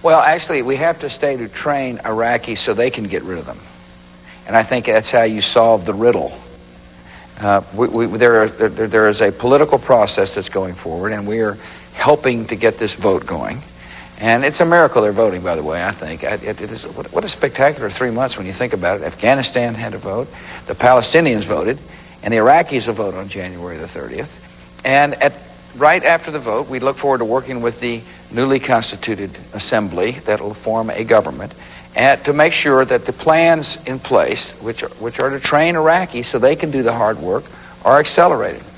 Well, actually, we have to stay to train Iraqis so they can get rid of them. And I think that's how you solve the riddle. There is a political process that's going forward, and we are helping to get this vote going. And it's a miracle they're voting, by the way, I think. It is, what a spectacular 3 months when you think about it. Afghanistan had a vote, the Palestinians voted, and the Iraqis will vote on January the 30th. And right after the vote, we look forward to working with the newly constituted assembly that will form a government, and to make sure that the plans in place, which are to train Iraqis so they can do the hard work, are accelerated.